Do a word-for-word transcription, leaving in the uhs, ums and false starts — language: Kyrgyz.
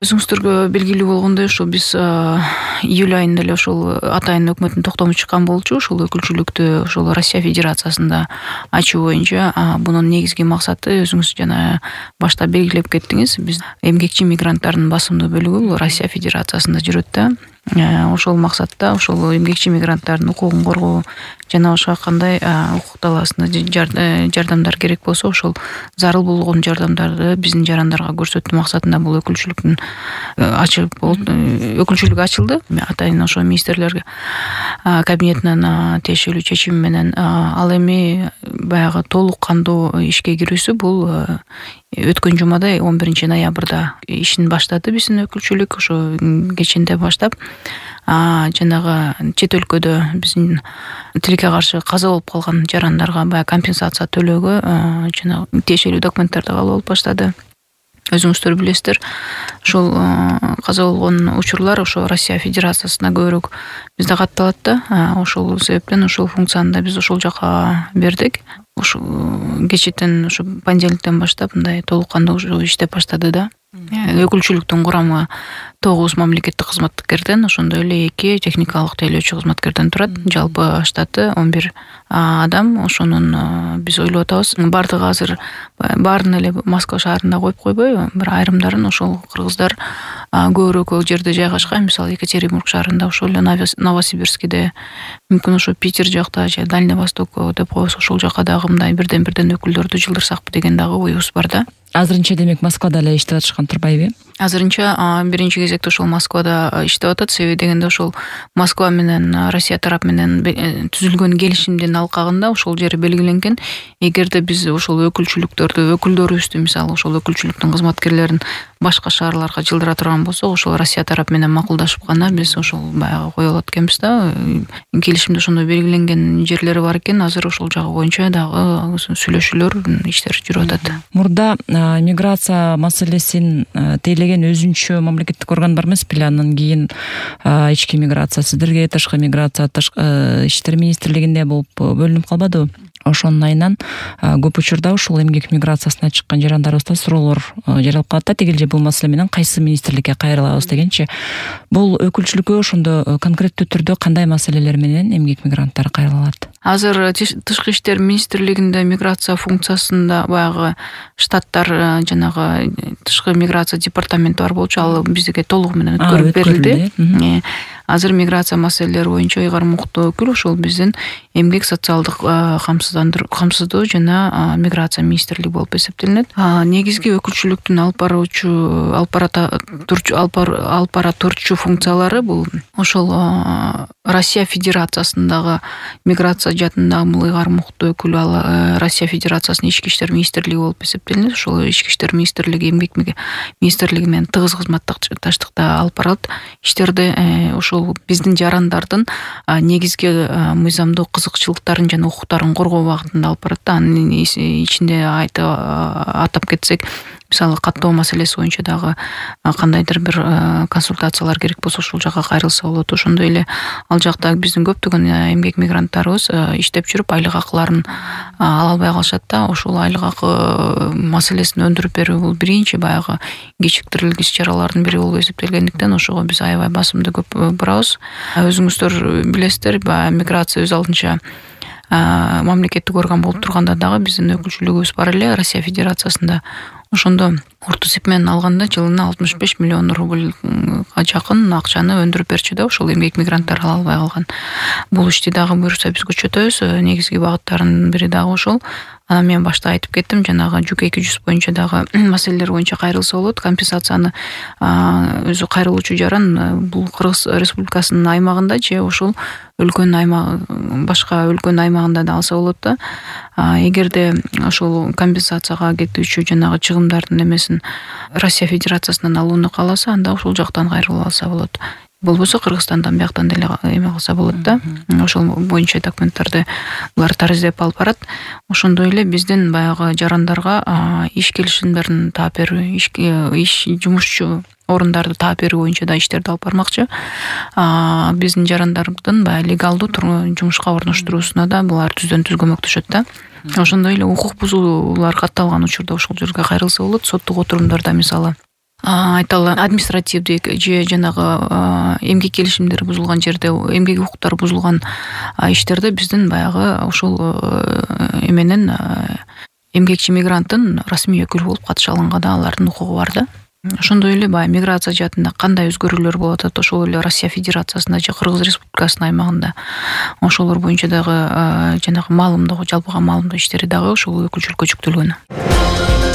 Өзүңүздөргө белгилүү болгондой ошо биз июль айында эле ошол атайын өкмөттүн токтому чыккан болчу. Ушул өкүлчүлүктү ошол Россия Федерациясында ачуу боюнча бунун негизги максаты өзүңүз жана башта белгилеп кеттиңиз. Биз эмгекчи мигранттардын басымдуу бөлүгү бул Россия Федерациясында жүрөт да. Ошол максатта ошол эмгекчи мигранттардын укугун коргоо жана ошого кандай укук талаасында жардамдар керек болсо ошол зарыл болгон жардамдарды биздин жарандарга көрсөтүү максатында бул өкүлчүлүктүн ачып өкүлчүлүк ачылды. Атайын ошо министрлер кабинетинин тиешелүү чечими менен. Ал эми баягы толук кандуу ишке кирүүсү бул өткөн жумада он биринчи ноябрда ишин баштады биздин өкүлчүлүк. Ошо кечинде баштап жанагы чет өлкөдө биздин тилекке каршы каза болуп калган жарандарга баягы компенсация төлөөгө жана тиешелүү документтарды кабыл алып баштады. Өзүңүздөр билесиздер, ошол каза болгон учурлар ошо Россия Федерациясына көбүрөөк бизде катталат да. Ошол себептен ошол функцияны да биз ошол жака бердик. Ошо кечээден ошо понедельниктен баштап мындай толук кандуу иштеп баштады да. Өкүлчүлүктүн курамы тогуз мамлекеттик кызматкерден, ошондой эле эки техникалык тейлөөчү кызматкерден турат. Жалпы штаты он бир адам. Ошонун биз ойлоп атабыз, бардыгы азыр баарын эле Москва шаарында коюп койбой, бир айрымдарын ошол кыргыздар көбүрөөк жерде жайгашкан. Мисалы Екатеринбург шаарында, ошол эле Новосибирскиде, мүмкүн ошо Питер жакта же Дальний Восток деп коебуз, ошол жака дагы мындай бирден-бирден өкүлдөрдү жылдырсакпы деген дагы оюбуз бар да. Азырынча демек Москвада эле иштеп атышкан турбайбы? Азырынча биринчи кезекте ошол Москвада иштеп атат. Себеби дегенде ошол Москва менен Россия тарап менен түзүлгөн келишимдин алкагында ошол жери белгиленген. Эгерде биз ошол өкүлчүлүктөрдү, өкүлдөрүбүздү, мисалы ошол өкүлчүлүктүн кызматкерлерин башка шаарларга жылдыра турган болсок, ошол Россия тарап менен макулдашып гана биз ошол баягы кое алат экенбиз да. Келишимде ошондой белгиленген жерлери бар экен. Азыр ошол жагы боюнча дагы сүйлөшүүлөр, иштер жүрүп атат. Мурда миграция маселесин тейлеген өзүнчө мамлекеттик орган бар эмес беле? Андан кийин ички миграция, сиздерге тышкы миграция, тышкы иштер министрлигинде болуп бөлүнүп калбадыбы? Ошонун айынан көп учурда ушул эмгек миграциясына чыккан жарандарыбызда суроолор жаралып калат да. Тигил же бул маселе менен кайсы министрликке кайрылабыз дегенчи. Бул өкүлчүлүккө ошондо конкреттүү түрдө кандай маселелер менен эмгек мигранттар кайрыла алат? Азыр тышкы иштер министрлигинде миграция функциясында баягы штаттар, жанагы тышкы миграция департаменти бар болчу. Ал бизге толугу менен өткөрүп берилди. Азыр миграция маселелери боюнча ыйгармуктуу өкүл ошол биздин эмгек социалдык камсыздоо жана миграция министрлиги болуп эсептелинет. Негизги өкүлчүлүктүн алып баруучу, алып бара турчу функциялары бул ошол Россия Федерациясындагы миграция жаатындагы бул ыйгармуктуу өкүл ал Россия Федерациясынын ички иштер министрлиги болуп эсептелинет. Ошол ички иштер министрлиги эмгек министрлиги менен тыгыз кызматташтыкта алып барат иштерди. Ошол биздин жарандардын негизги мыйзамдуу кызыкчылыктарын жана укуктарын коргоо багытында алып барат да. Анын ичинде атап кетсек, мисалы каттоо маселеси боюнча дагы кандайдыр бир консультациялар керек болсо ошол жака кайрылса болот. Ошондой эле ал жакта биздин көптөгөн эмгек мигранттарыбыз иштеп жүрүп айлык акыларын ала албай калышат да. Ошол айлык акы маселесин өндүрүп берүү бул биринчи баягы кечиктирилгич чаралардын бири болуп эсептелгендиктен ошого биз аябай басымды көп бурабыз. Өзүңүздөр билесиздер, миграция өз алдынча мамлекеттик орган болуп турганда дагы биздин өкүлчүлүгүбүз бар эле Россия Федерациясында. Ошондо орто эсеп менен алганда жылына алтымыш беш миллион рубльга жакын акчаны өндүрүп берчү да, ошол эмгек мигранттар ала албай калган. Бул ишти дагы буюрса биз күчөтөбүз. Негизги багыттарынын бири дагы ошол. Анан мен башта айтып кеттим, жанагы жүк эки жүз боюнча дагы маселелер боюнча кайрылса болот. Компенсацияны өзү кайрылуучу жаран бул Кыргыз Республикасынын аймагында же ошол өлкөнүн аймагы, башка өлкөнүн аймагында да алса болот да. Эгерде ошол компенсацияга кетүүчү жанагы чыгымдардын эмесин Россия Федерациясынан алууну кааласа, анда ошол жактан кайрылып алса болот. Болбосо Кыргызстандан бияктан деле эме кылса болот да. Ошол боюнча документтарды булар тариздеп алып барат. Ошондой эле биздин баягы жарандарга иш келишимдерин таап берүү, иш жумушчу орундарды таап берүү боюнча да иштерди алып бармакчы. Биздин жарандардын баягы легалдуу жумушка орноштуруусуна да булар түздөн түз көмөктөшөт да. Ошондой эле укук бузуулар катталган учурда ошол жерге кайрылса болот. Соттук отурумдарда мисалы айталы административдик же жанагы эмгек келишимдери бузулган жерде эмгек укуктары бузулган иштерде биздин баягы ошол эменен эмгекчи мигранттын расмий өкүлү болуп катыша алганга алардын укугу бар да. Ошондой эле баягы миграция жаатында кандай өзгөрүүлөр болуп атат, ошол эле Россия Федерациясында же Кыргыз Республикасынын аймагында ошолор боюнча дагы жанагы маалымдоо, жалпыга маалымдоо иштери дагы ошол өкүлчүлүккө жүктөлгөн.